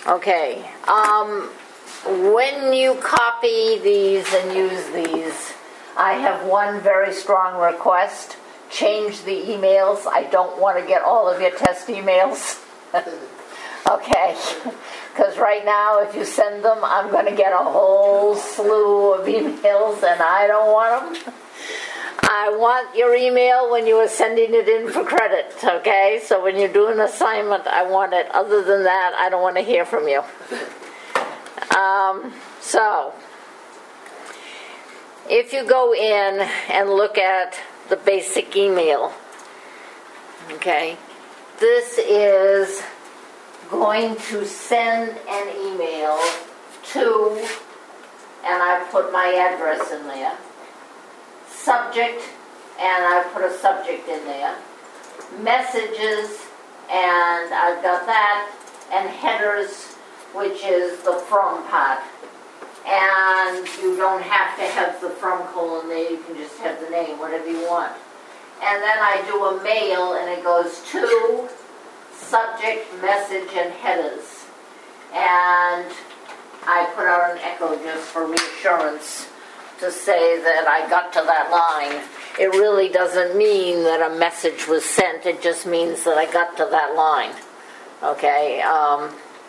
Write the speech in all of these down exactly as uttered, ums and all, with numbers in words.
Okay. Um, when you copy these and use these, I have one very strong request. Change the emails. I don't want to get all of your test emails. Okay. Because right now, if you send them, I'm going to get a whole slew of emails, and I don't want them. I want your email when you are sending it in for credit, okay? So when you do an assignment, I want it. Other than that, I don't want to hear from you. Um, so, if you go in and look at the basic email, okay, this is going to send an email to, and I put my address in there, subject, and I put a subject in there, messages, and I've got that, and headers, which is the from part. And you don't have to have the from colon there, you can just have the name, whatever you want. And then I do a mail, and it goes to subject, message, and headers. And I put out an echo just for reassurance to say that I got to that line. It really doesn't mean that a message was sent, it just means that I got to that line. Okay, um,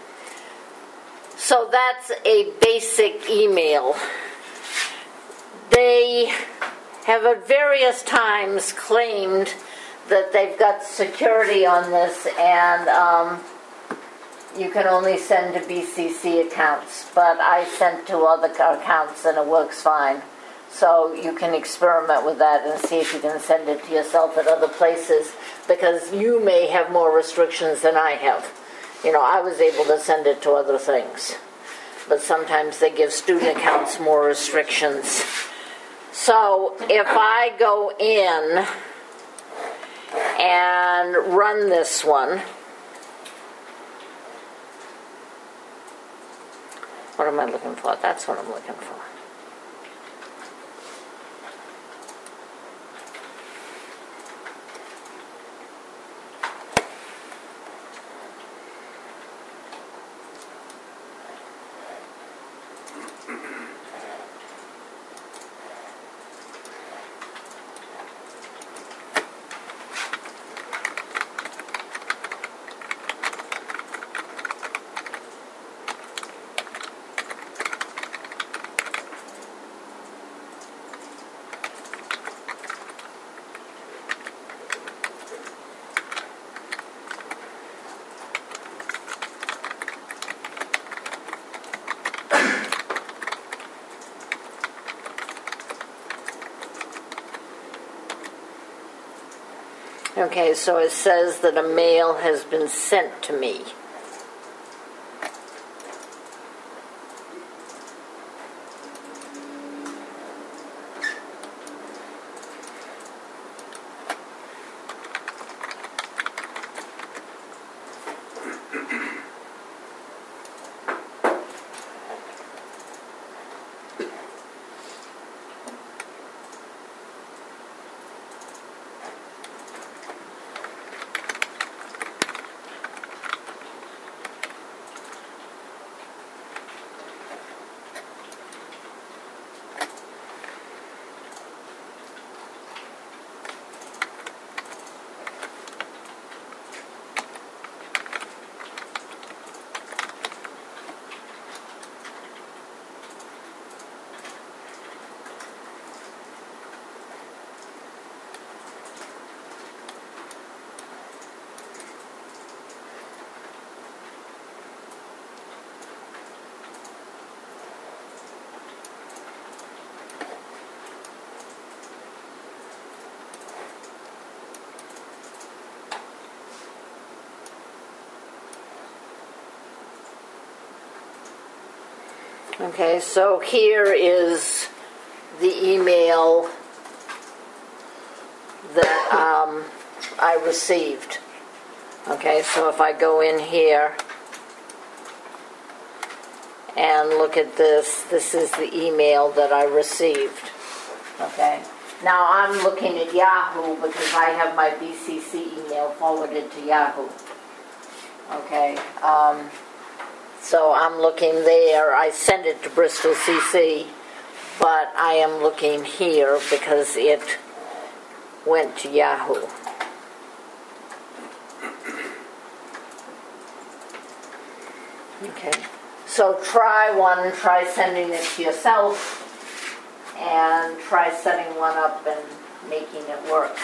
so that's a basic email. They have at various times claimed that they've got security on this, and um, you can only send to B C C accounts, but I sent to other accounts and it works fine. So you can experiment with that and see if you can send it to yourself at other places, because you may have more restrictions than I have. You know, I was able to send it to other things, but sometimes they give student accounts more restrictions. So if I go in and run this one, what am I looking for? That's what I'm looking for. Okay, so it says that a mail has been sent to me. Okay, so here is the email that um, I received. Okay, so if I go in here and look at this, this is the email that I received. Okay, now I'm looking at Yahoo because I have my B C C email forwarded to Yahoo. Okay, um, So I'm looking there. I sent it to Bristol C C, but I am looking here because it went to Yahoo. Okay. So try one, try sending it to yourself, and try setting one up and making it work.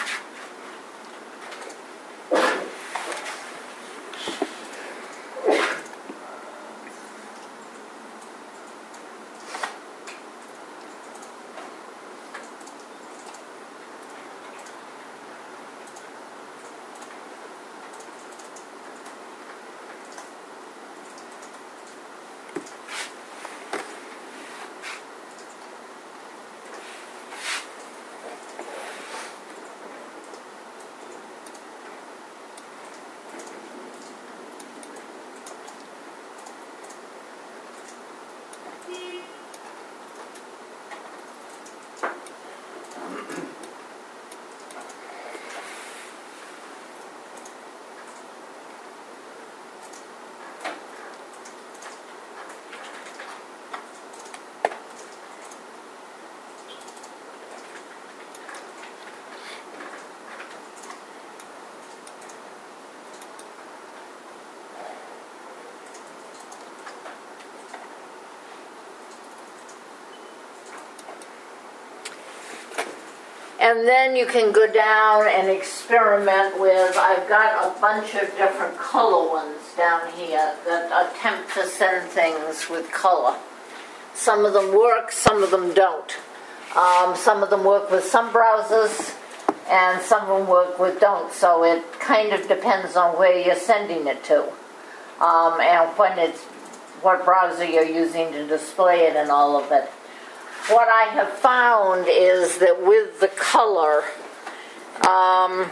And then you can go down and experiment with, I've got a bunch of different color ones down here that attempt to send things with color. Some of them work, some of them don't. Um, some of them work with some browsers, and some of them work with don't. So it kind of depends on where you're sending it to, um, and when it's, what browser you're using to display it and all of it. What I have found is that with the color, um,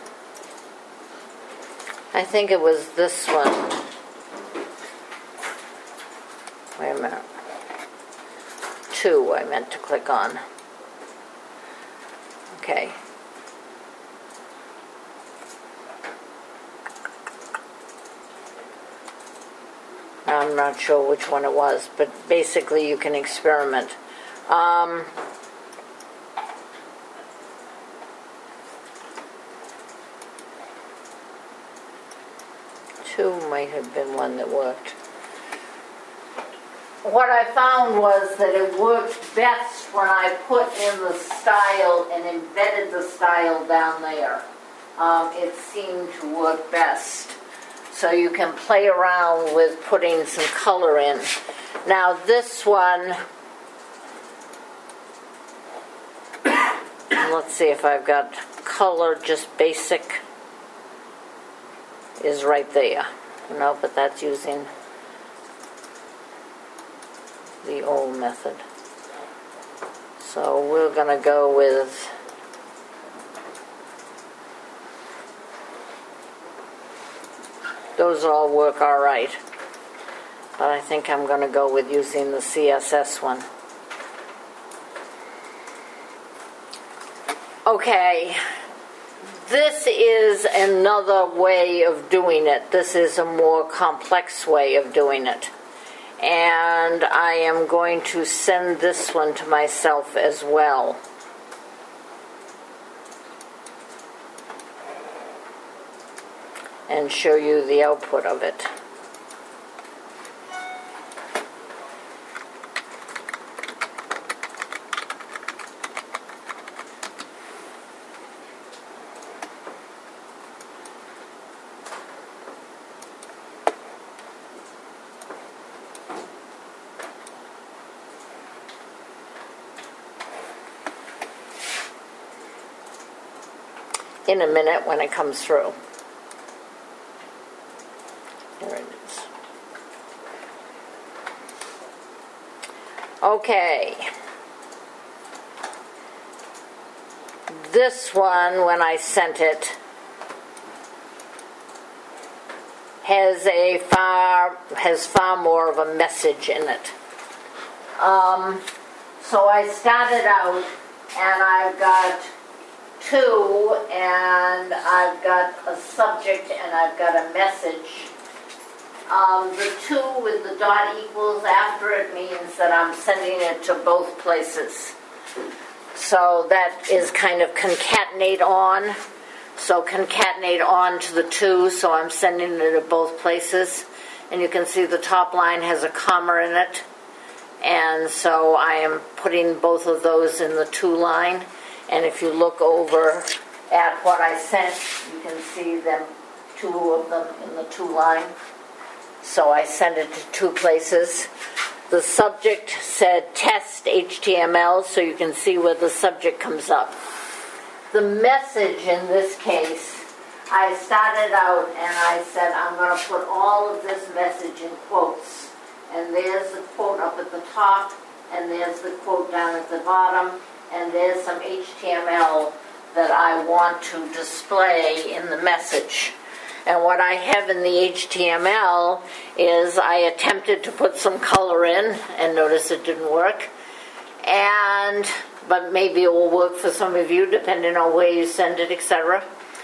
I think it was this one. Wait a minute. Two I meant to click on. Okay. I'm not sure which one it was, but basically you can experiment. Um, two might have been one that worked. What I found was that it worked best when I put in the style and embedded the style down there. Um, it seemed to work best. So you can play around with putting some color in. Now this one, let's see if I've got color, just basic, is right there. No, but that's using the old method. So we're going to go with those all work all right. But I think I'm going to go with using the C S S one. Okay, this is another way of doing it. This is a more complex way of doing it. And I am going to send this one to myself as well. And show you the output of it. In a minute when it comes through. There it is. Okay. This one, when I sent it, has a far has far more of a message in it. Um, so I started out, and I've got two, and I've got a subject and I've got a message, Um, the two with the dot equals after it means that I'm sending it to both places. So that is kind of concatenate on. So concatenate on to the two, so I'm sending it to both places. And you can see the top line has a comma in it. And so I am putting both of those in the to line. And if you look over at what I sent, you can see them, two of them in the to line. So I sent it to two places. The subject said test H T M L, so you can see where the subject comes up. The message in this case, I started out and I said I'm going to put all of this message in quotes. And there's the quote up at the top, and there's the quote down at the bottom, and there's some H T M L that I want to display in the message. And what I have in the H T M L is I attempted to put some color in, and notice it didn't work. And, but maybe it will work for some of you, depending on where you send it, et cetera.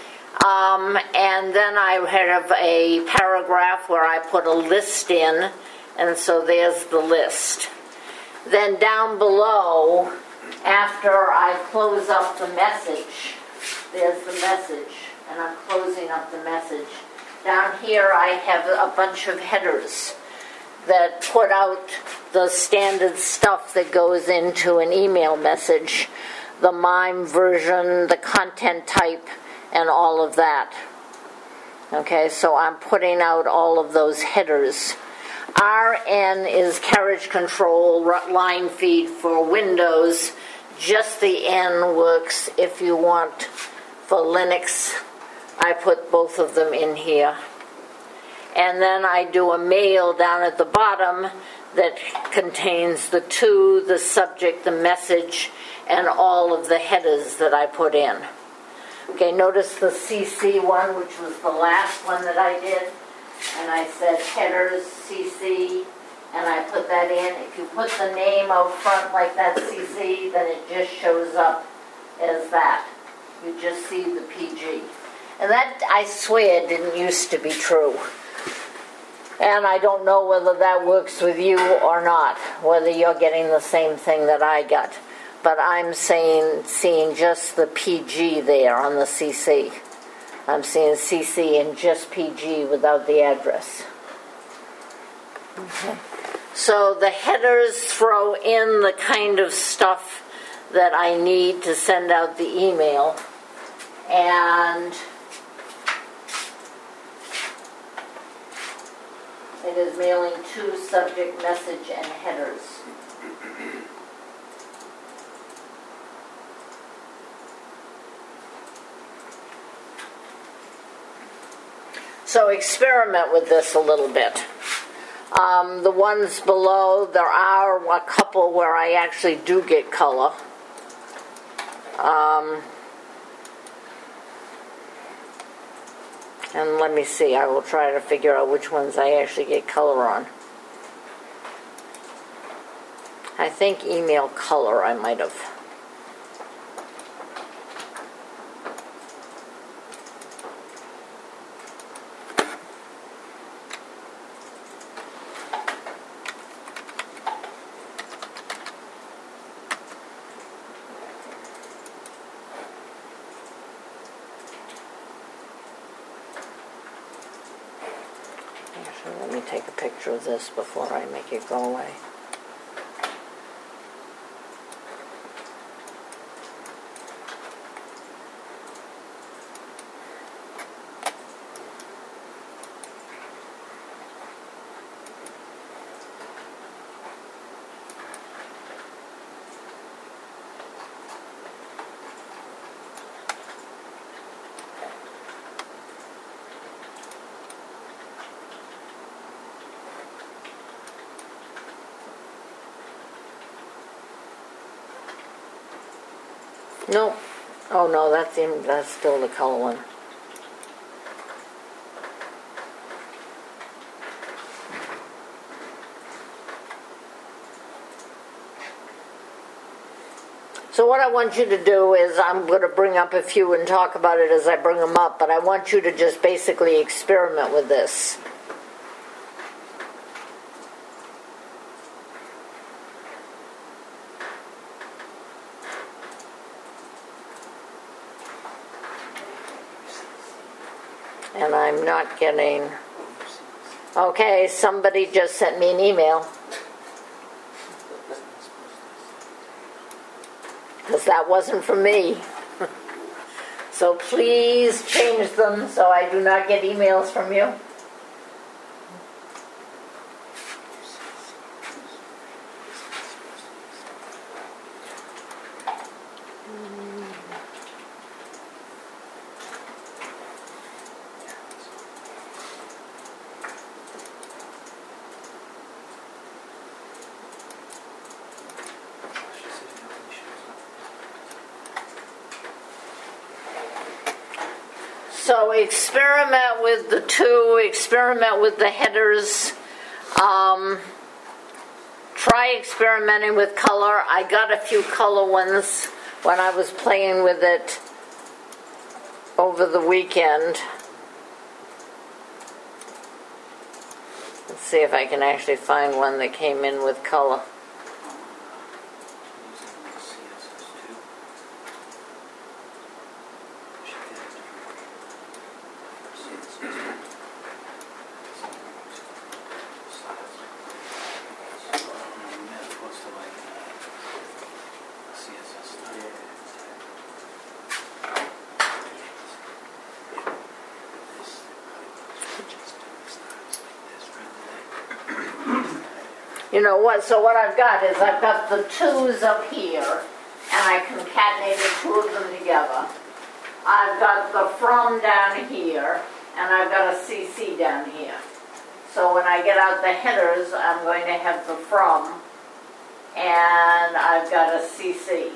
Um, and then I have a paragraph where I put a list in, and so there's the list. Then down below, after I close up the message, there's the message, and I'm closing up the message. Down here I have a bunch of headers that put out the standard stuff that goes into an email message, the MIME version, the content type, and all of that. Okay, so I'm putting out all of those headers. R N is carriage control, line feed for Windows. Just the N works if you want for Linux. I put both of them in here. And then I do a mail down at the bottom that contains the to, the subject, the message, and all of the headers that I put in. Okay, notice the C C one, which was the last one that I did. And I said headers, C C, and I put that in. If you put the name out front like that C C, then it just shows up as that. You just see the P G. And that, I swear, didn't used to be true. And I don't know whether that works with you or not, whether you're getting the same thing that I got. But I'm saying, seeing just the P G there on the C C. I'm seeing C C and just P G without the address. Okay. So the headers throw in the kind of stuff that I need to send out the email. And it is mailing to subject, message, and headers. So experiment with this a little bit. Um, the ones below, there are a couple where I actually do get color. Um, and let me see, I will try to figure out which ones I actually get color on. I think email color I might have. Let me take a picture of this before I make it go away. No. Oh no, that's in, that's still the color one. So what I want you to do is, I'm going to bring up a few and talk about it as I bring them up, but I want you to just basically experiment with this. And I'm not getting... Okay, somebody just sent me an email. Because that wasn't from me. So please change them so I do not get emails from you. So experiment with the two, experiment with the headers. Um, try experimenting with color. I got a few color ones when I was playing with it over the weekend. Let's see if I can actually find one that came in with color. You know what, so what I've got is I've got the twos up here, and I concatenated two of them together. I've got the from down here, and I've got a C C down here. So when I get out the headers, I'm going to have the from, and I've got a C C.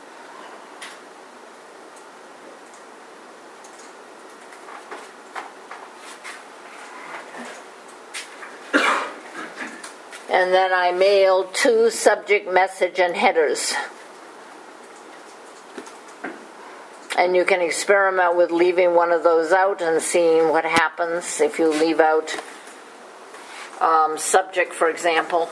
And then I mailed two subject, message, and headers. And you can experiment with leaving one of those out and seeing what happens if you leave out um, subject, for example.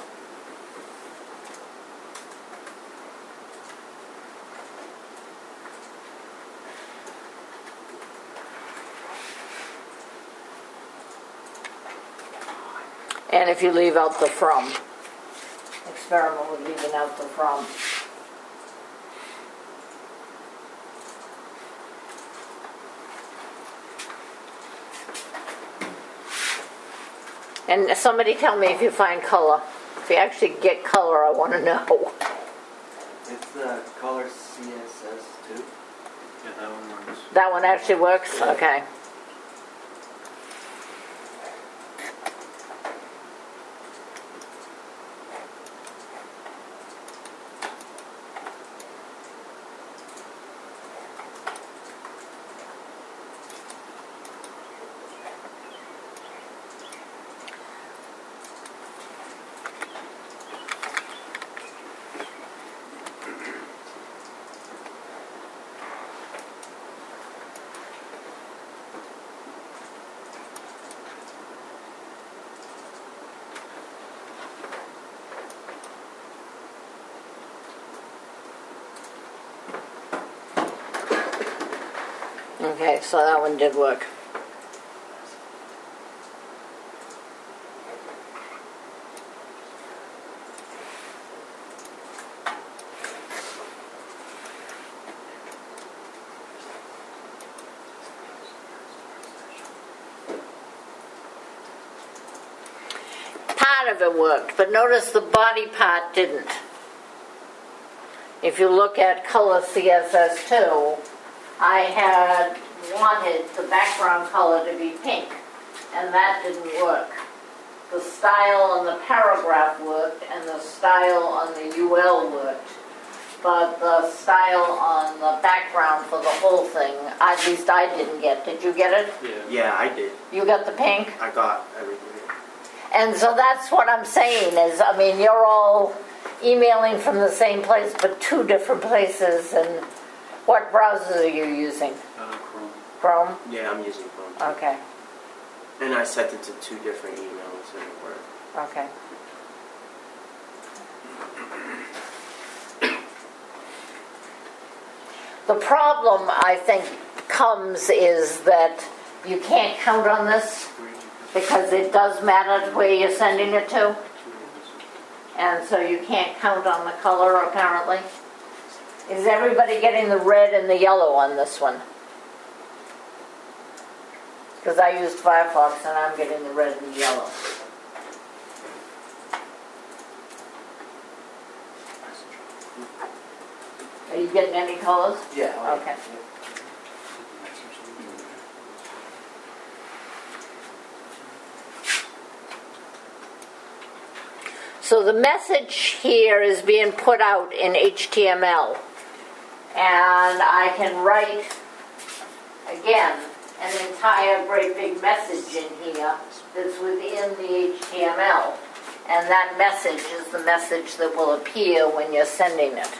And if you leave out the from, experiment with leaving out the from. And somebody tell me if you find color. If you actually get color, I want to know. It's the color C S S too. Yeah, that one works. That one actually works? Okay. Okay, so that one did work. Part of it worked, but notice the body part didn't. If you look at color C S S two, I had wanted the background color to be pink, and that didn't work. The style on the paragraph worked, and the style on the U L worked, but the style on the background for the whole thing, at least I didn't get. Did you get it? Yeah. Yeah, I did. You got the pink? I got everything. And so that's what I'm saying is, I mean, you're all emailing from the same place, but two different places, and what browsers are you using? Uh, Chrome. Chrome? Yeah, I'm using Chrome. Okay, And I sent it to two different emails and it worked. okay. The problem, I think, comes is that you can't count on this because it does matter where you're sending it to. And so you can't count on the color apparently. Is everybody getting the red and the yellow on this one? Because I used Firefox and I'm getting the red and the yellow. Are you getting any colors? Yeah. Okay. So the message here is being put out in H T M L. And I can write, again, an entire great big message in here that's within the H T M L. And that message is the message that will appear when you're sending it.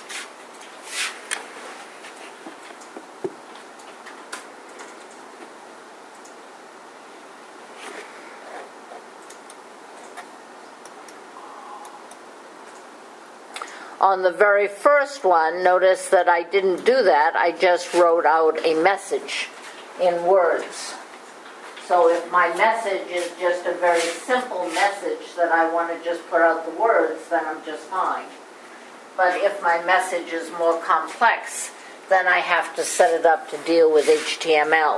On the very first one, notice that I didn't do that. I just wrote out a message in words. So if my message is just a very simple message that I want to just put out the words, then I'm just fine. But if my message is more complex, then I have to set it up to deal with H T M L.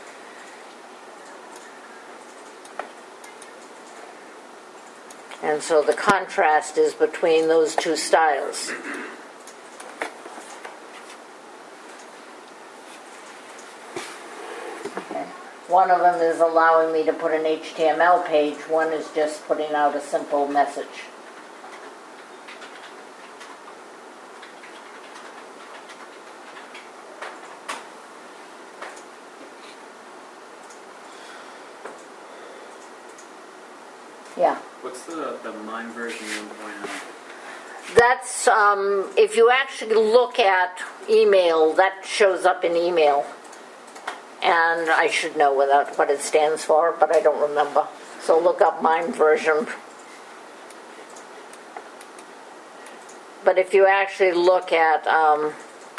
And so the contrast is between those two styles. Okay. One of them is allowing me to put an H T M L page. One is just putting out a simple message. Yeah. What's the, the MIME version one point oh? That's, um, if you actually look at email, that shows up in email. And I should know what, that, what it stands for, but I don't remember. So look up MIME version. But if you actually look at, um,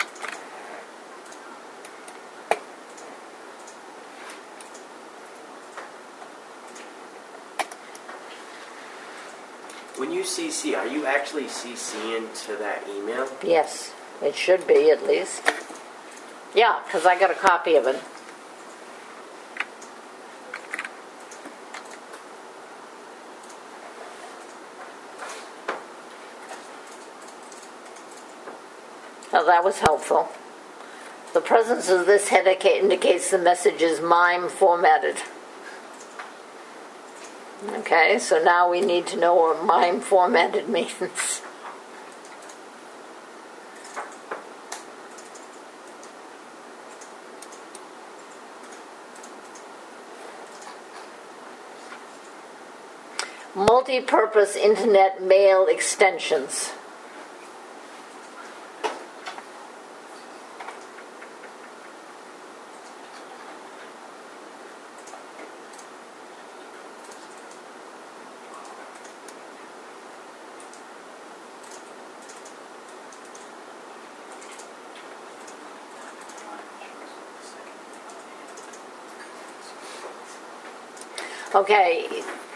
When you C C, are you actually CCing to that email? yes, it should be at least. Yeah, because I got a copy of it. Now that was helpful. The presence of this header indicates the message is MIME formatted. Okay, so now we need to know what MIME formatted means. Multi-purpose internet mail extensions. Okay,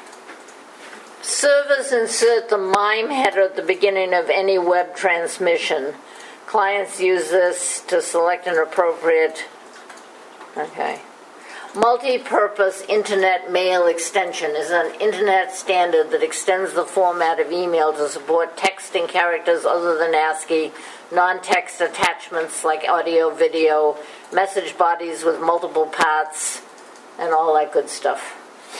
servers insert the MIME header at the beginning of any web transmission. Clients use this to select an appropriate, okay. Multi-purpose internet mail extension is an internet standard that extends the format of email to support text and characters other than ASCII, non-text attachments like audio, video, message bodies with multiple paths, and all that good stuff.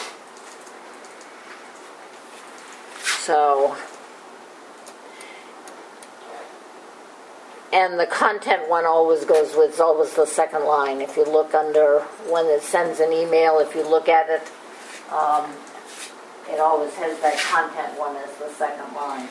So, and the content one always goes with, it's always the second line. If you look under, when it sends an email, if you look at it, um, it always has that content one as the second line.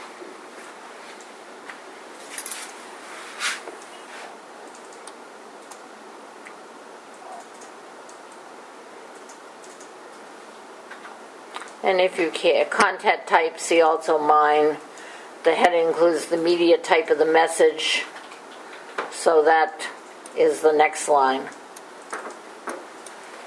And if you care, content type, see also MIME. The header includes the media type of the message. So that is the next line.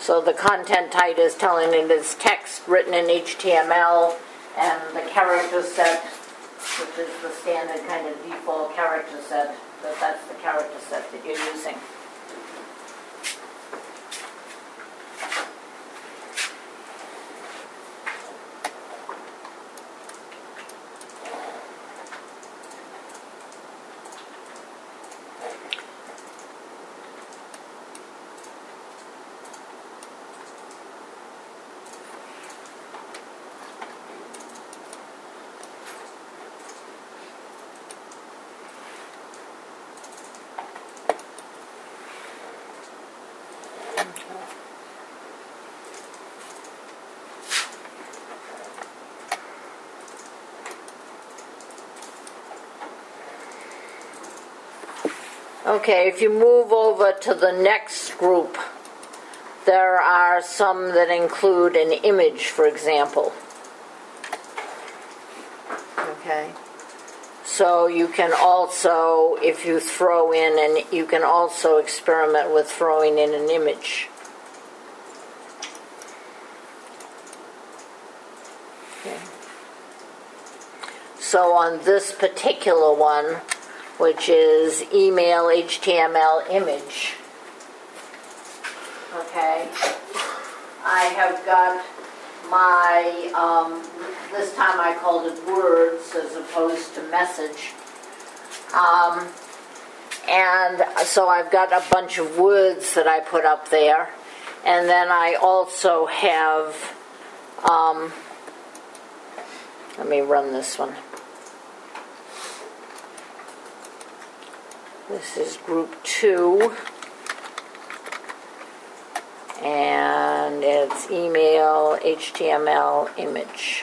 So the content type is telling it is text written in H T M L, and the character set, which is the standard kind of default character set, that that's the character set that you're using. Okay, if you move over to the next group, there are some that include an image, for example. Okay. So you can also, if you throw in, and you can also experiment with throwing in an image. Okay. So on this particular one, which is email H T M L image, okay, I have got my, um, this time I called it words as opposed to message. Um, and so I've got a bunch of words that I put up there. And then I also have, um, let me run this one. This is group two. And it's email, H T M L, image.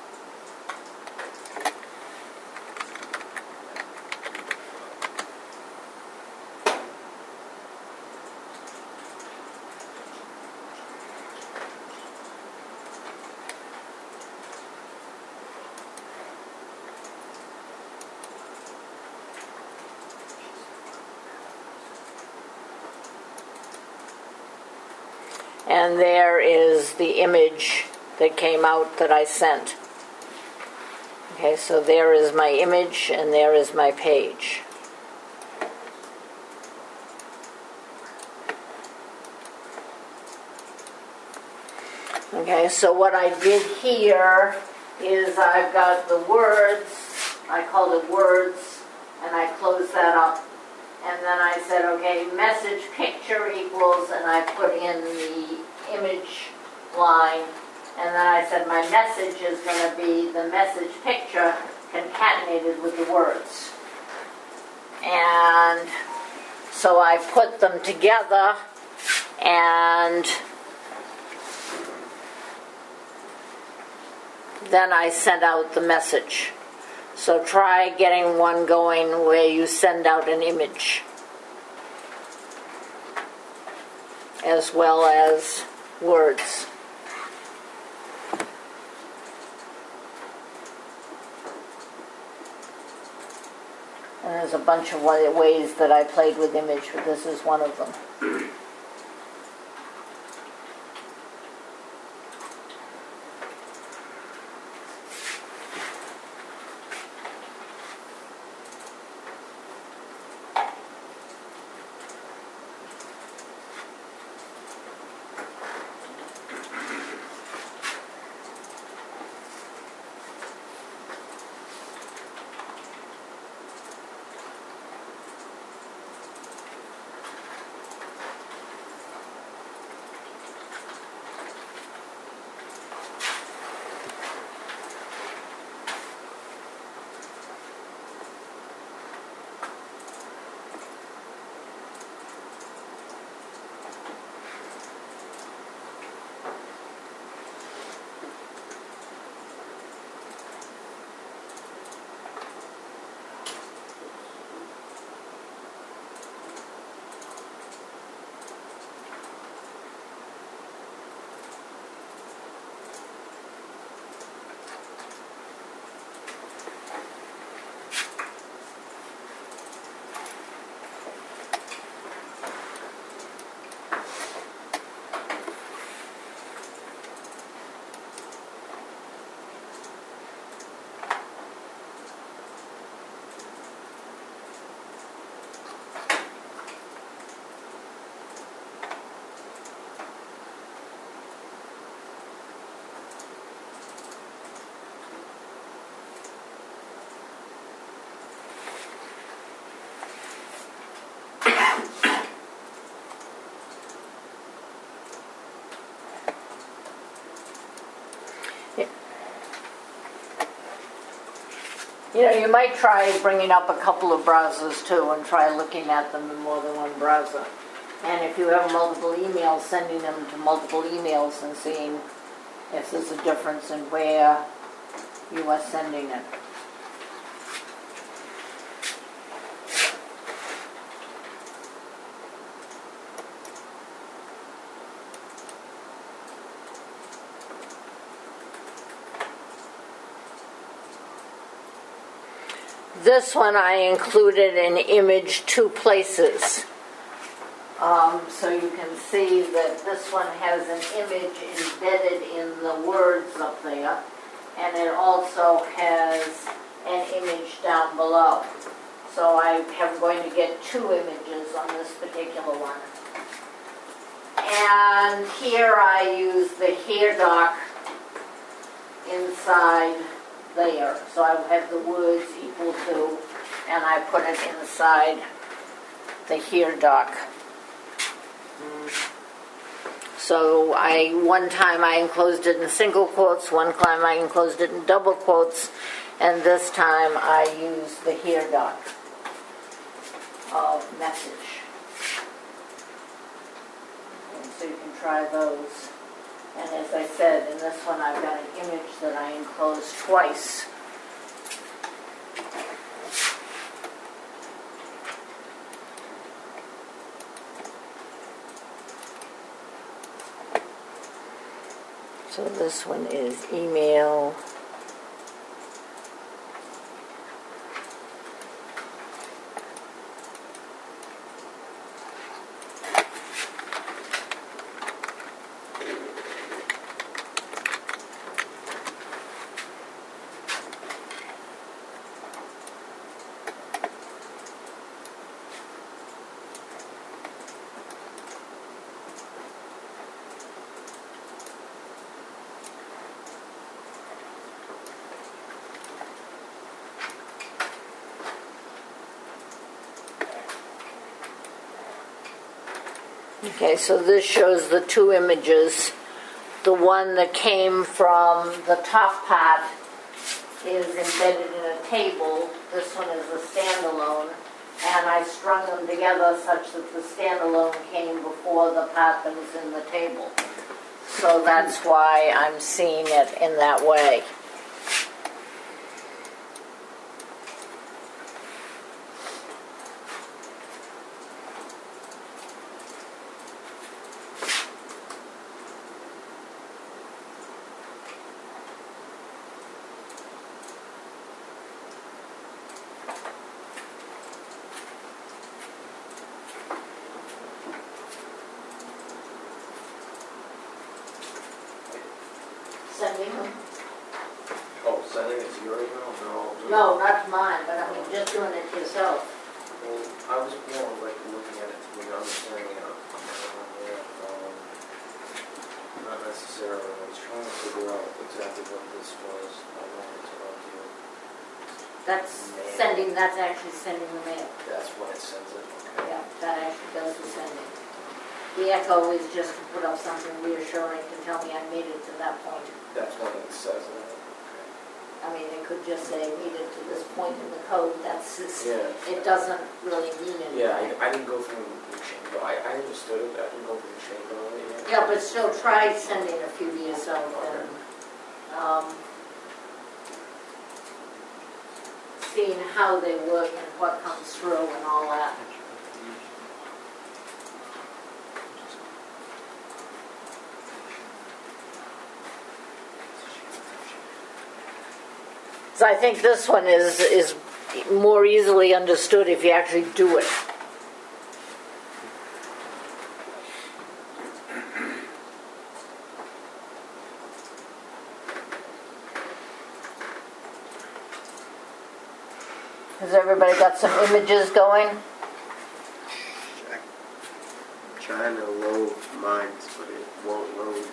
And there is the image that came out that I sent. Okay, so there is my image and there is my page. Okay, so what I did here is I've got the words, I called it words, and I closed that up. And then I said, okay, message picture equals, and I put in the image line. And then I said my message is going to be the message picture concatenated with the words. And so I put them together, and then I sent out the message. So try getting one going where you send out an image as well as words. And there's a bunch of ways that I played with image, but this is one of them. You know, you might try bringing up a couple of browsers too and try looking at them in more than one browser. And if you have multiple emails, sending them to multiple emails and seeing if there's a difference in where you are sending it. This one I included an image two places. Um, so you can see that this one has an image embedded in the words up there, and it also has an image down below. So I am going to get two images on this particular one. And here I use the Here doc inside there. So I have the words equal to, and I put it inside the Here doc. So I one time I enclosed it in single quotes, one time I enclosed it in double quotes, and this time I used the Here doc of message. And so you can try those. And as I said, in this one I've got an image that I enclosed twice. So this one is email. Okay, so this shows the two images. The one that came from the top part is embedded in a table. This one is a standalone. And I strung them together such that the standalone came before the part that was in the table. So that's why I'm seeing it in that way. Sending them. Oh, sending it to your email? No. No, not to mine, but I mean just doing it to yourself. Well, I was more like looking at it to be understanding it. Um, not necessarily. I was trying to figure out exactly what this was. I wanted to love you. That's Mail. sending, that's actually sending the mail. That's when it sends it. Okay. Yeah, that actually does the sending. The echo is just to put up something reassuring to tell me I made it to that point. That's when it says it. Okay. I mean, it could just say made it to this point in the code. That's just, Yeah. it doesn't really mean anything. Yeah, I, I didn't go through the chain, but I, I understood it. I didn't go through the chain on it yet. Yeah, but still try sending a few to yourself and um, seeing how they work and what comes through and all that. So I think this one is is more easily understood if you actually do it. Has everybody got some images going? I'm trying to load mine, but it won't load.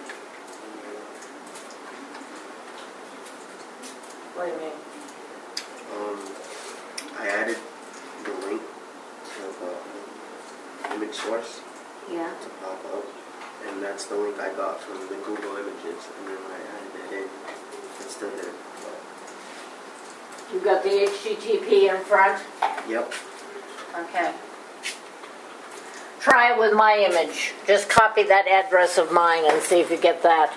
What do you mean? Um, I added the link to the image source Yeah. to pop up, and that's the link I got from the Google Images, and then when I added it in, it still didn't pop up. You got the H T T P in front? Yep. Okay. Try it with my image. Just copy that address of mine and see if you get that.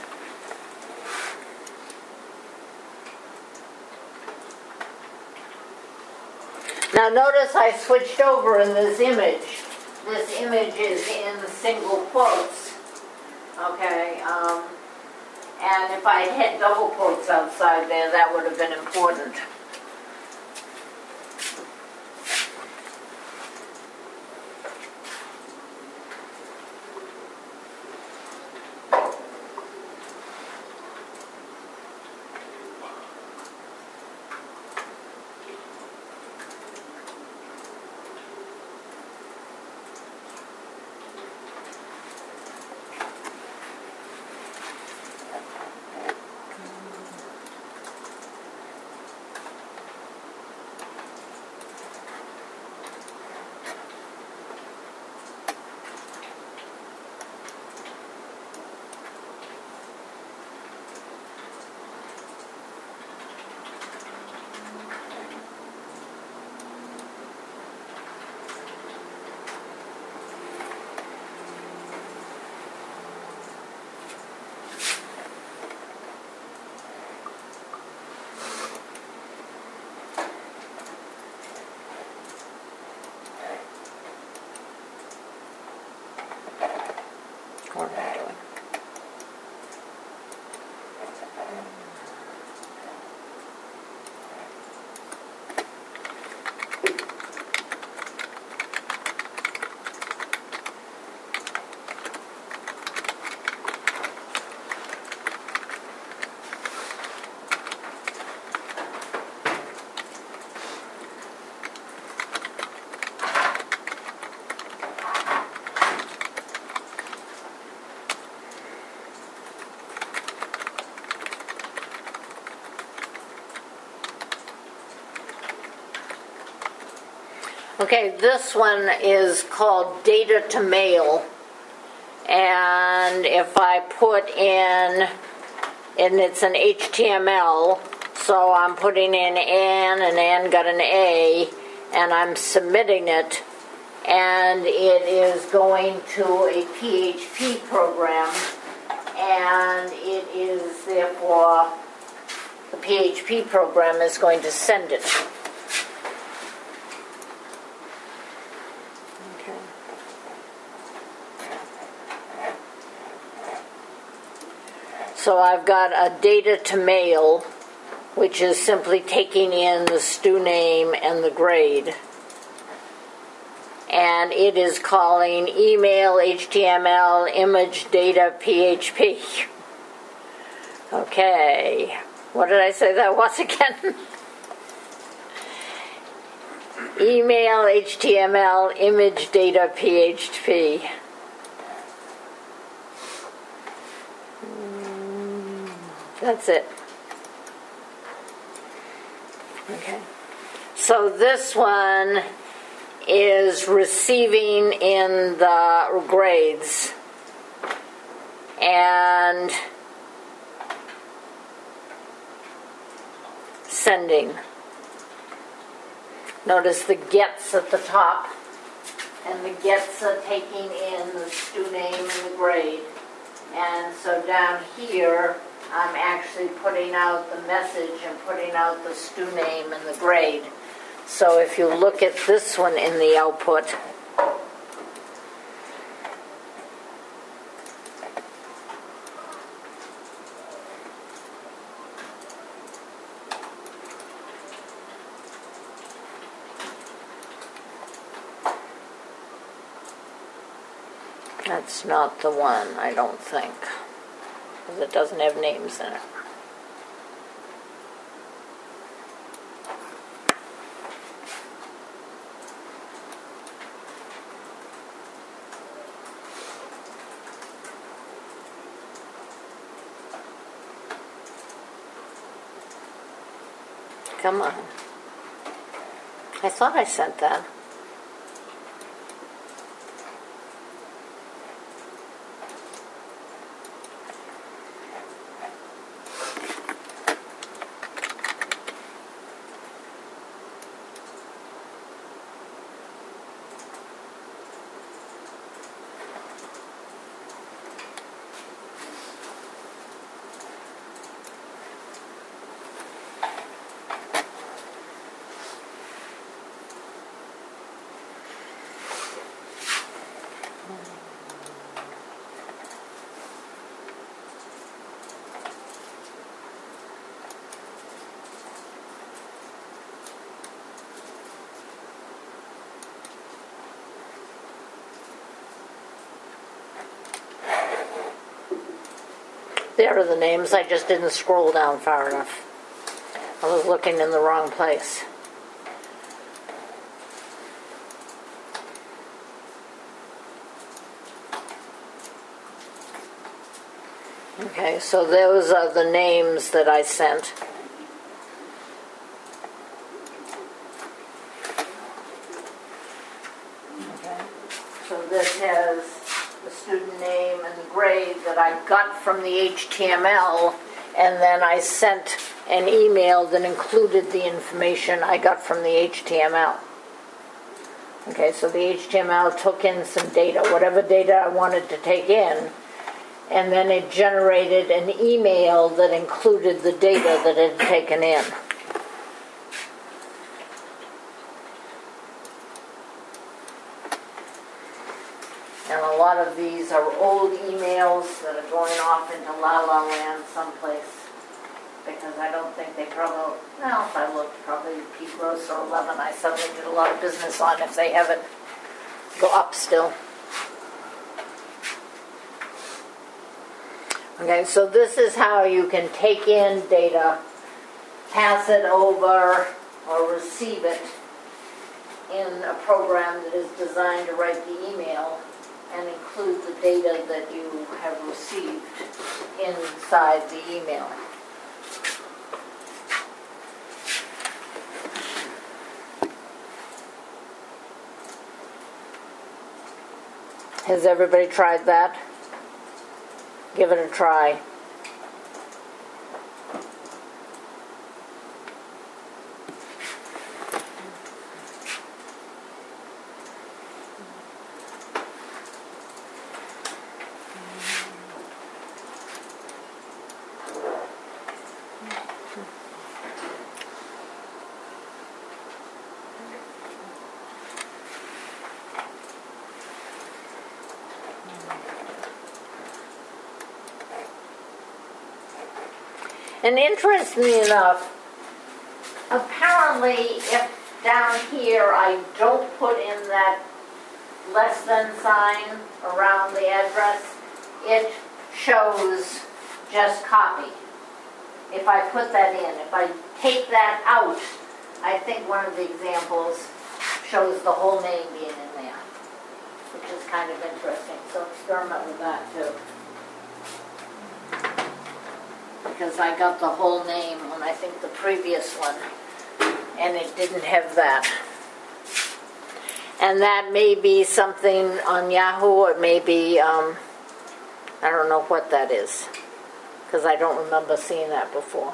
Now notice I switched over in this image. This image is in single quotes. Okay, um, and if I had double quotes outside there, that would have been important. What am I doing? Okay, this one is called data to mail, and if I put in, and it's an H T M L, so I'm putting in Ann, and Ann got an A, and I'm submitting it, and it is going to a P H P program, and it is therefore, the P H P program is going to send it. So I've got a data to mail, which is simply taking in the stu name and the grade. And it is calling email, H T M L, image, data, P H P. Okay, what did I say that was again? Email, H T M L, image, data, P H P. That's it. Okay. So this one is receiving in the grades and sending. Notice the gets at the top, and the gets are taking in the stu name and the grade. And so down here, I'm actually putting out the message and putting out the stu name and the grade. So if you look at this one in the output, that's not the one, I don't think, because it doesn't have names in it. Come on. I thought I sent that. There are the names, I just didn't scroll down far enough. I was looking in the wrong place. Okay, so those are the names that I sent. Okay, so this has the student name and the grade that I got from the H T M L, and then I sent an email that included the information I got from the H T M L. Okay, so the H T M L took in some data, whatever data I wanted to take in, and then it generated an email that included the data that it had taken in. And a lot of these are old emails that are going off into La La Land someplace, because I don't think they probably, well, if I looked, probably P. Gross or eleven, I suddenly did a lot of business on if they have it go up still. Okay, so this is how you can take in data, pass it over, or receive it in a program that is designed to write the email and include the data that you have received inside the email. Has everybody tried that? Give it a try. And interestingly enough, apparently if down here I don't put in that less than sign around the address, it shows just copy. If I put that in, if I take that out, I think one of the examples shows the whole name being in there, which is kind of interesting. So experiment with that too. Because I got the whole name on, I think, the previous one, and it didn't have that. And that may be something on Yahoo, it may be, um, I don't know what that is, because I don't remember seeing that before.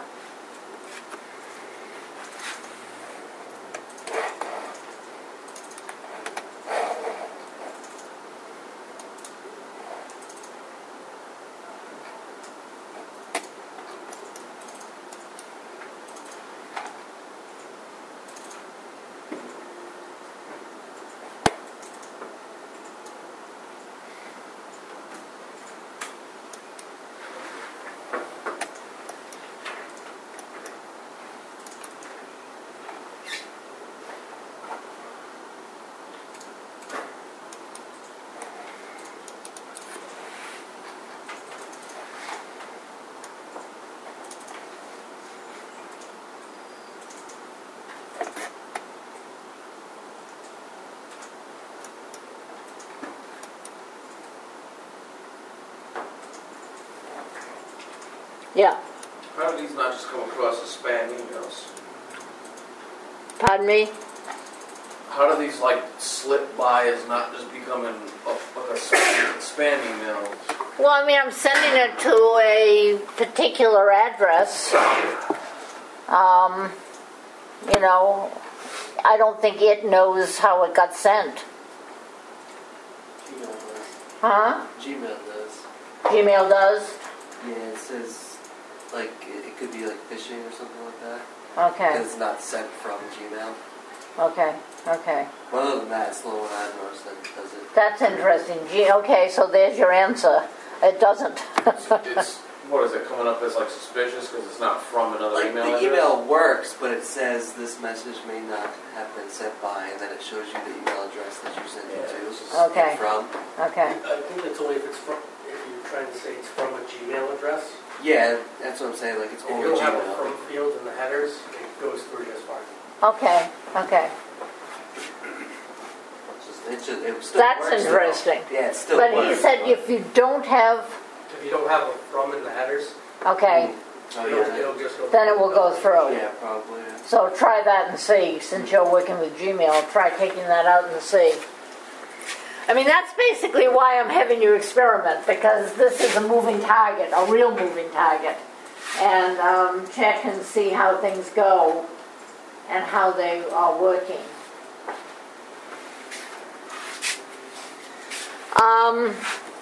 Yeah. How do these not just come across as spam emails? Pardon me? How do these like slip by as not just becoming a, like a spam, spam email? Well, I mean, I'm sending it to a particular address. Um, you know, I don't think it knows how it got sent. Gmail does. Huh? Gmail does. Gmail does? Yeah, it says, like, it, it could be like phishing or something like that. Okay. Because it's not sent from Gmail. Okay. Okay. But other than that, it's the only one I've noticed that does it. That's interesting. G- okay, so there's your answer. It doesn't. It's, what is it, coming up as like suspicious because it's not from another Like, email the address? email works, but it says this message may not have been sent by, and then it shows you the email address that you sent it to. Okay. From. Okay. I think it's only if it's from, if you're trying to say it's from a Gmail address. Yeah, that's what I'm saying, like it's If you only don't have a Gmail. from field in the headers, it goes through just fine. Okay, okay. It's just, it just, it still That's works, though. interesting. Yeah, it still But works. he said if you don't have, If you don't have a from in the headers, okay, Oh, it'll, yeah. it'll just go. then it will go through. Yeah, probably. Yeah. So try that and see, since you're working with Gmail, try taking that out and see. I mean, that's basically why I'm having you experiment, because this is a moving target, a real moving target. And um, check and see how things go and how they are working. Um,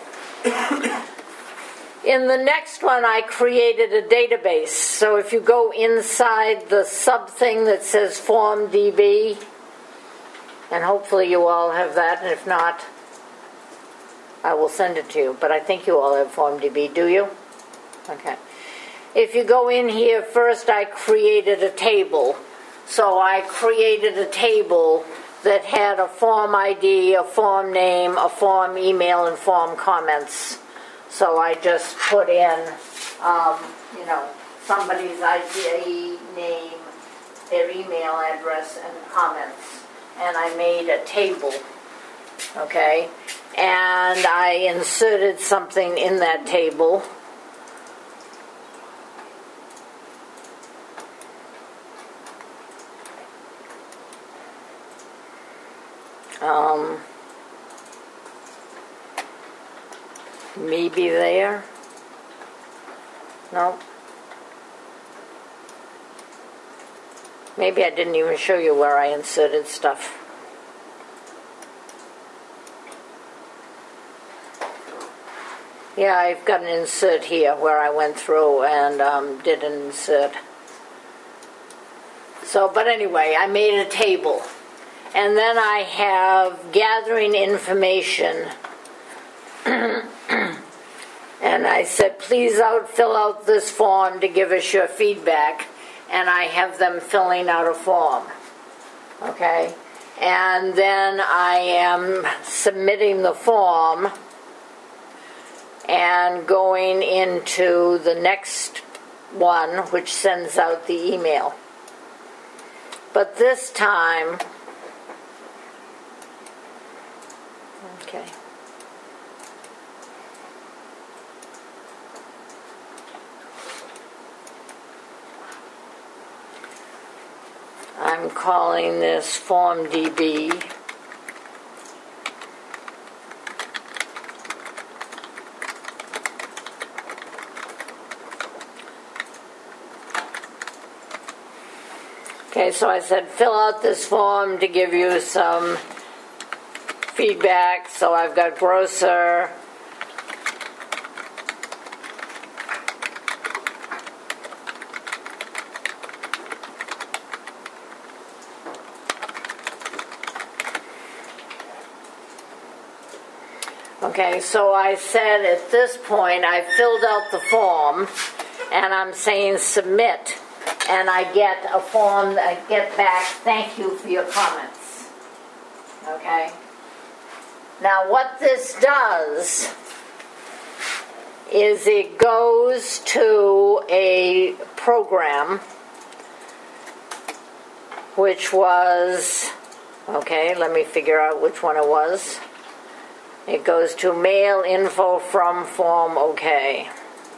in the next one, I created a database. So if you go inside the sub thing that says Form D B, and hopefully you all have that, and if not, I will send it to you. But I think you all have Form D B, do you? Okay. If you go in here, first I created a table. So I created a table that had a form I D, a form name, a form email, and form comments. So I just put in, um, you know, somebody's I D, name, their email address, and comments. And I made a table, okay? And I inserted something in that table. Um, maybe there. No. Maybe I didn't even show you where I inserted stuff. Yeah, I've got an insert here where I went through and um, did an insert. So, but anyway, I made a table. And then I have gathering information. And I said, please out, fill out this form to give us your feedback. And I have them filling out a form. Okay? And then I am submitting the form and going into the next one, which sends out the email. But this time, okay. I'm calling this Form D B. Okay, so I said fill out this form to give you some feedback. So I've got grocer, okay, so I said at this point I filled out the form and I'm saying submit. And I get a form, I get back, thank you for your comments. Okay? Now what this does is it goes to a program which was, okay, let me figure out which one it was. It goes to mail info from form okay.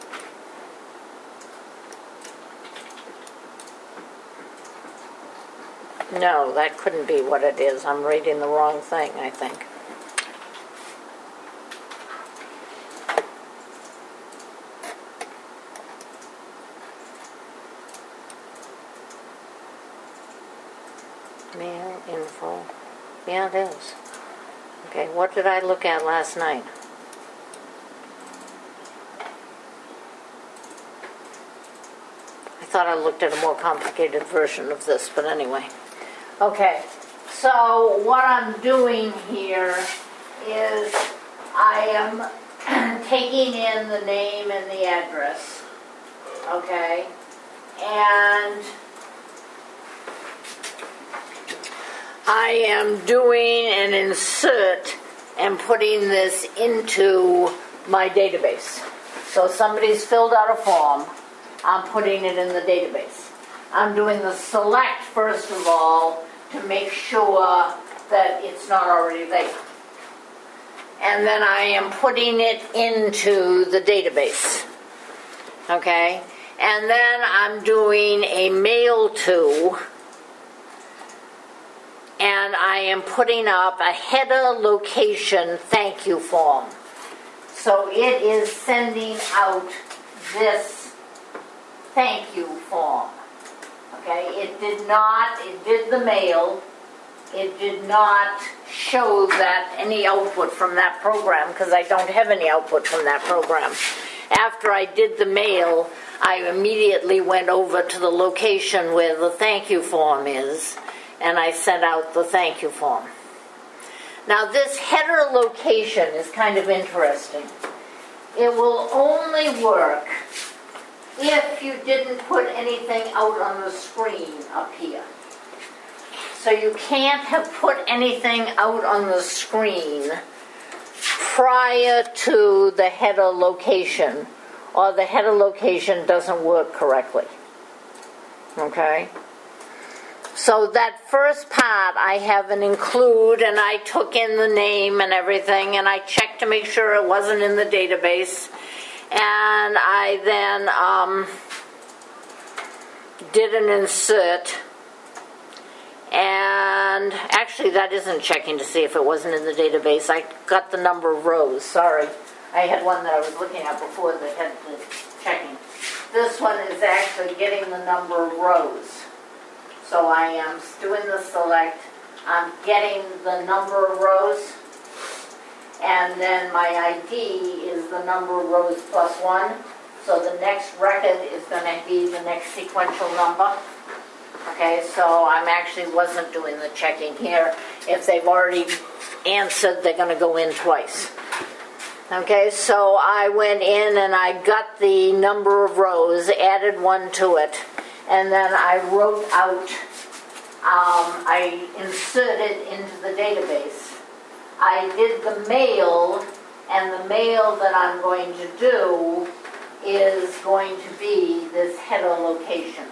No, that couldn't be what it is. I'm reading the wrong thing, I think. Mail info. Yeah, it is. Okay, what did I look at last night? I thought I looked at a more complicated version of this, but anyway. Okay, so what I'm doing here is I am taking in the name and the address, okay, and I am doing an insert and putting this into my database. So somebody's filled out a form, I'm putting it in the database. I'm doing the select first of all to make sure that it's not already there. And then I am putting it into the database. Okay? And then I'm doing a mail to, and I am putting up a header location thank you form. So it is sending out this thank you form. Okay? It did not, it did the mail. It did not show that any output from that program because I don't have any output from that program. After I did the mail, I immediately went over to the location where the thank you form is, and I sent out the thank you form. Now this header location is kind of interesting. It will only work if you didn't put anything out on the screen up here. So you can't have put anything out on the screen prior to the header location, or the header location doesn't work correctly. Okay? So that first part I have an include, and I took in the name and everything, and I checked to make sure it wasn't in the database, and I then um, did an insert. And actually that isn't checking to see if it wasn't in the database. I got the number of rows, sorry. I had one that I was looking at before that had the checking. This one is actually getting the number of rows. So I am doing the select, I'm getting the number of rows, and then my I D is the number of rows plus one. So the next record is going to be the next sequential number. Okay, so I'm actually wasn't doing the checking here. If they've already answered, they're going to go in twice. Okay, so I went in and I got the number of rows, added one to it, and then I wrote out, um, I inserted into the database. I did the mail, and the mail that I'm going to do is going to be this header location.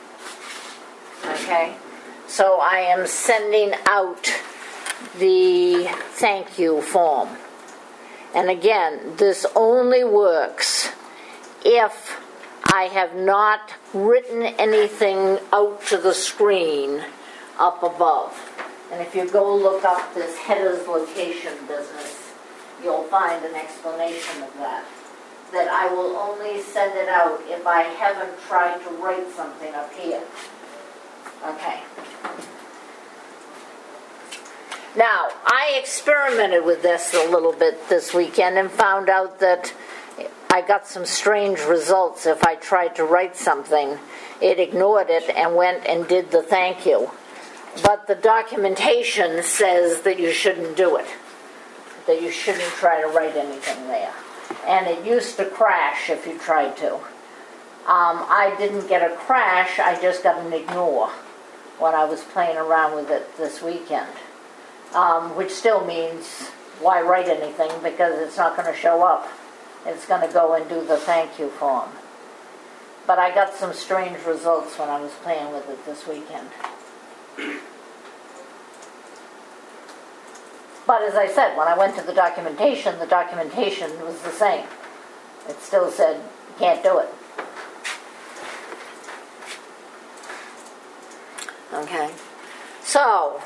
Okay, so I am sending out the thank you form. And again, this only works if I have not written anything out to the screen up above. And if you go look up this headers location business, you'll find an explanation of that. That I will only send it out if I haven't tried to write something up here. Okay. Now, I experimented with this a little bit this weekend and found out that I got some strange results. If I tried to write something, it ignored it and went and did the thank you. But the documentation says that you shouldn't do it, that you shouldn't try to write anything there. And it used to crash if you tried to. Um, I didn't get a crash, I just got an ignore when I was playing around with it this weekend. Um, which still means, why write anything, because it's not going to show up. It's going to go and do the thank you form. But I got some strange results when I was playing with it this weekend. But as I said, when I went to the documentation, the documentation was the same. It still said, you can't do it. Okay. So,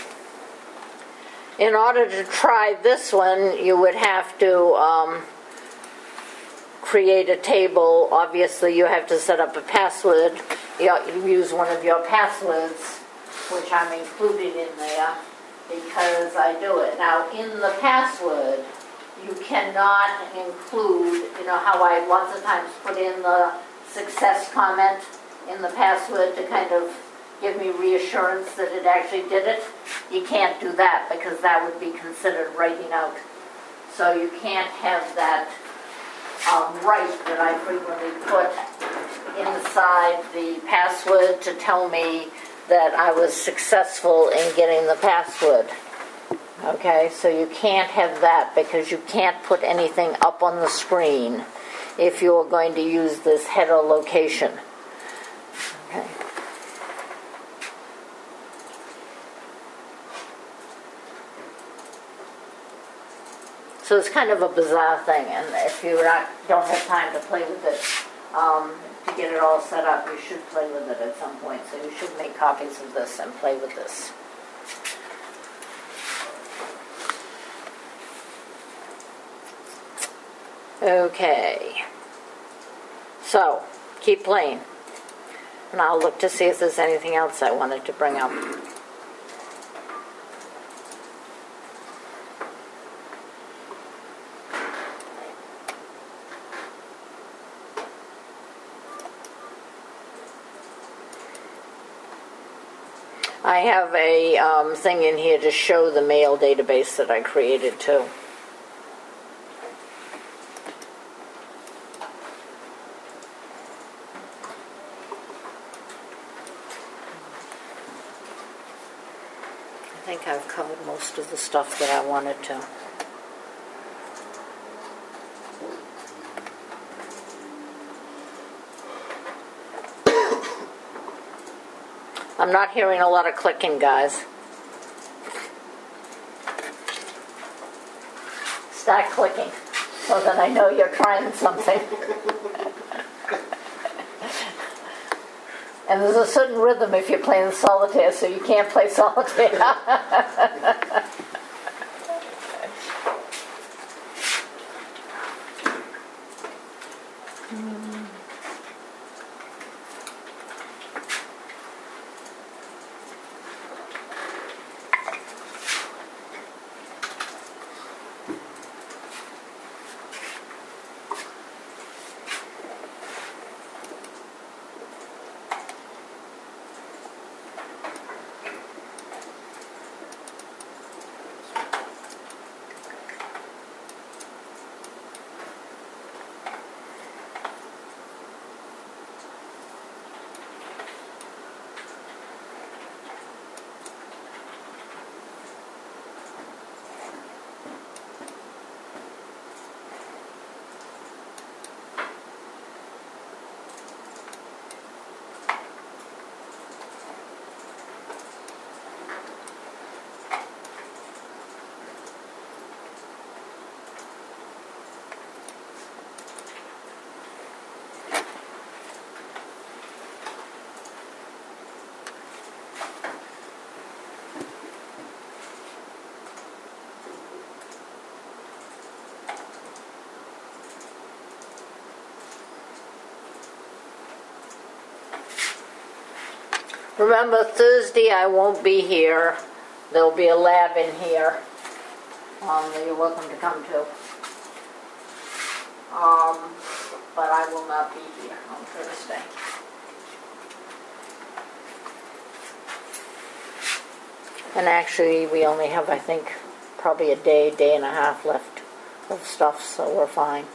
in order to try this one, you would have to um, create a table. Obviously, you have to set up a password. You use one of your passwords, which I'm including in there, because I do it. Now, in the password, you cannot include, you know how I lots of times put in the success comment in the password to kind of give me reassurance that it actually did it. You can't do that because that would be considered writing out. So you can't have that um, right that I frequently put inside the password to tell me that I was successful in getting the password. Okay, so you can't have that because you can't put anything up on the screen if you're going to use this header location. Okay. So it's kind of a bizarre thing, and if you not, don't have time to play with it, um, to get it all set up, you should play with it at some point. So you should make copies of this and play with this. Okay. So, keep playing. And I'll look to see if there's anything else I wanted to bring up. I have a um, thing in here to show the mail database that I created too. I think I've covered most of the stuff that I wanted to. I'm not hearing a lot of clicking, guys. Start clicking so that I know you're trying something. And there's a certain rhythm if you're playing solitaire, so you can't play solitaire. Remember, Thursday I won't be here. There'll be a lab in here um, that you're welcome to come to. Um, but I will not be here on Thursday. And actually, we only have, I think, probably a day, day and a half left of stuff, so we're fine.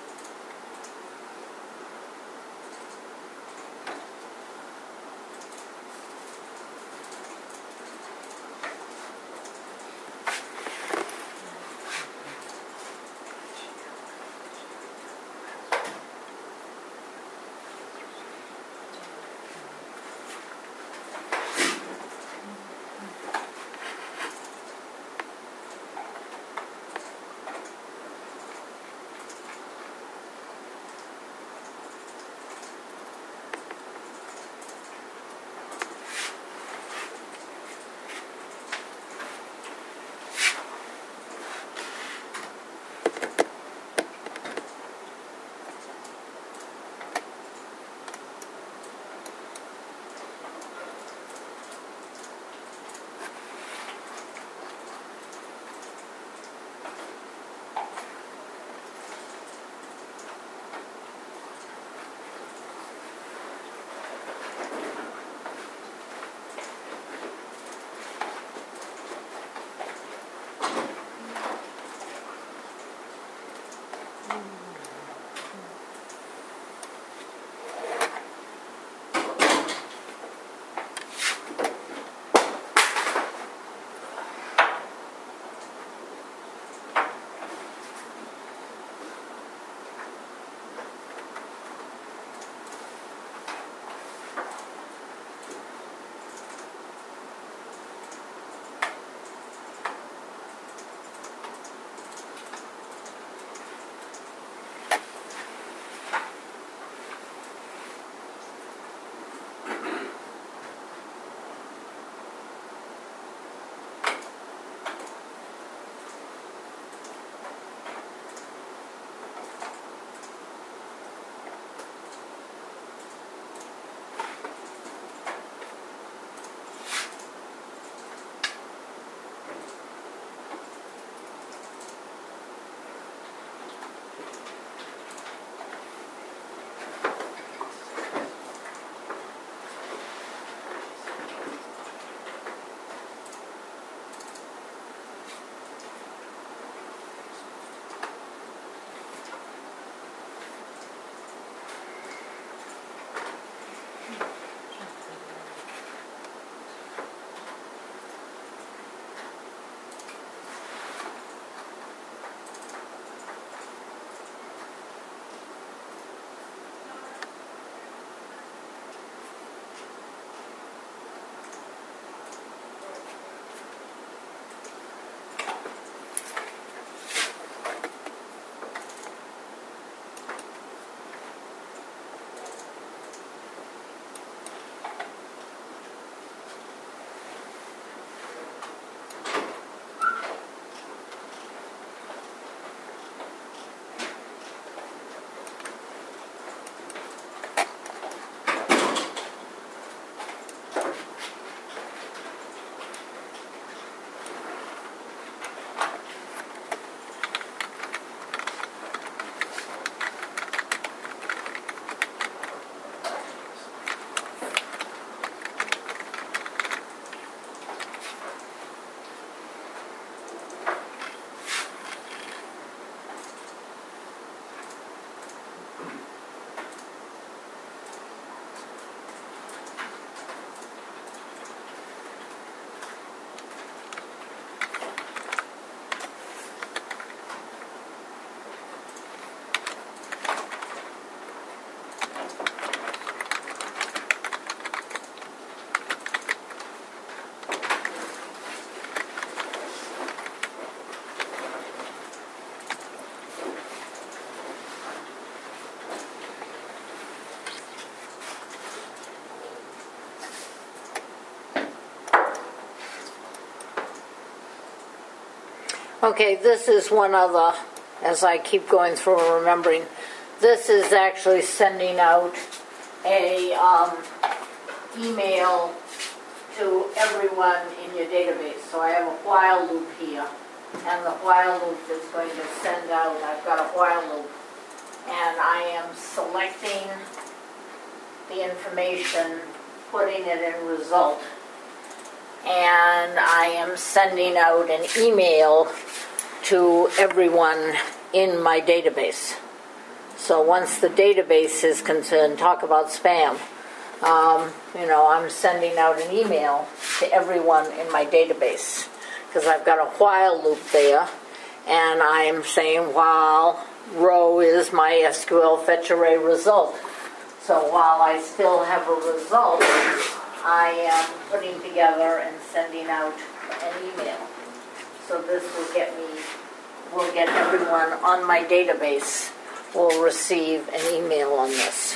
Okay, this is one other, as I keep going through and remembering. This is actually sending out a um, email to everyone in your database. So I have a while loop here, and the while loop is going to send out, I've got a while loop, and I am selecting the information, putting it in result, and I am sending out an email to everyone in my database. So once the database is concerned, talk about spam, um, you know, I'm sending out an email to everyone in my database because I've got a while loop there, and I am saying while row is my S Q L fetch array result. So while I still have a result, I am putting together and sending out an email. So this will get me, will get everyone on my database will receive an email on this.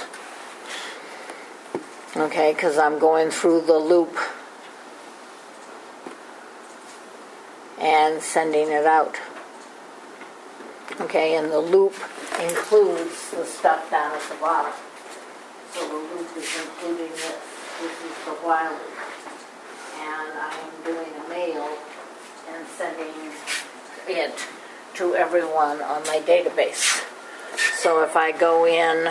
Okay, because I'm going through the loop and sending it out. Okay, and the loop includes the stuff down at the bottom. So the loop is including this. This is the while loop. And I am doing a mail and sending it to everyone on my database. So if I go in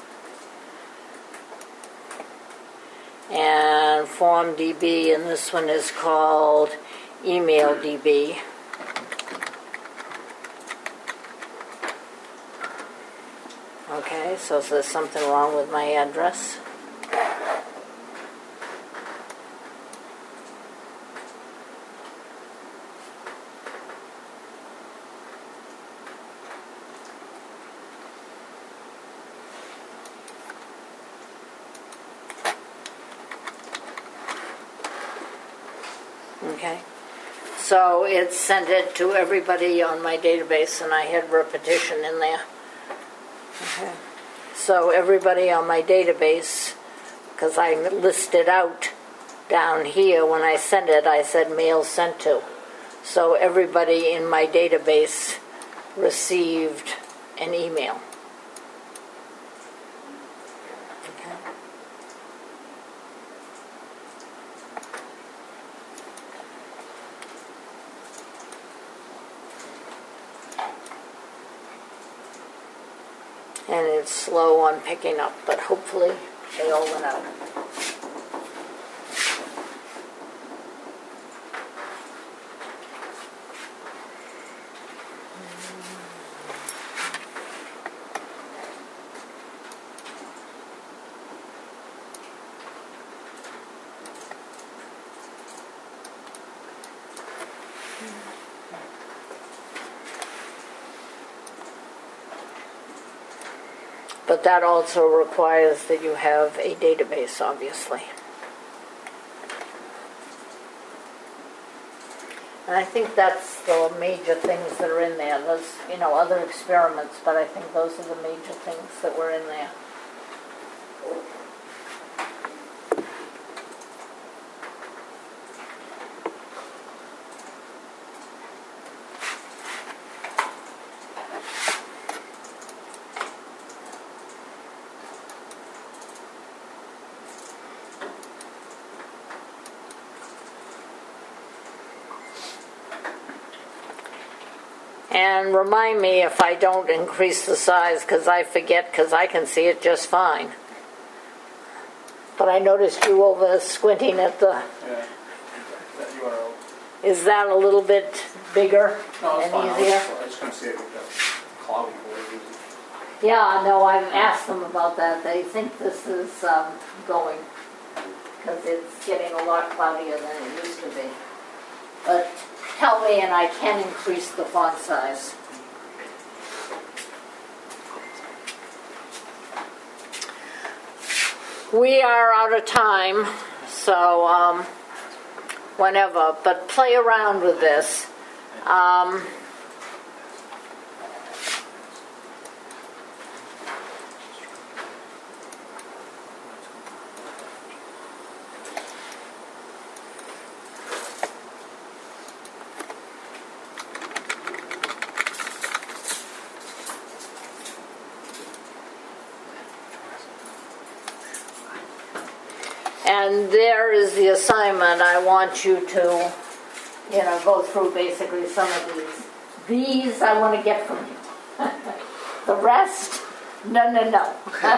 and form D B, and this one is called email D B. Okay, so there's something wrong with my address. Okay, so it sent it to everybody on my database, and I had repetition in there. Okay. So everybody on my database, because I listed out down here when I sent it, I said mail sent to. So everybody in my database received an email. Okay. And it's slow on picking up, but hopefully they all went out. But that also requires that you have a database, obviously. And I think that's the major things that are in there. There's, you know, other experiments, but I think those are the major things that were in there. And remind me if I don't increase the size, because I forget, because I can see it just fine. But I noticed you over squinting at the... Yeah, that U R L. Is that a little bit bigger No, it's and fine. I easier? was- I just couldn't see it with the cloudy blue. Yeah, no, I've asked them about that. They think this is um, going, because it's getting a lot cloudier than it used to be. But tell me and I can increase the font size. We are out of time, so um, whenever, but play around with this. Um, And there is the assignment. I want you to, you know, go through basically some of these. These I want to get from you. The rest, no, no, no.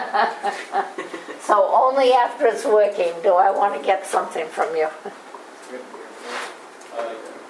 So only after it's working do I want to get something from you. I like that.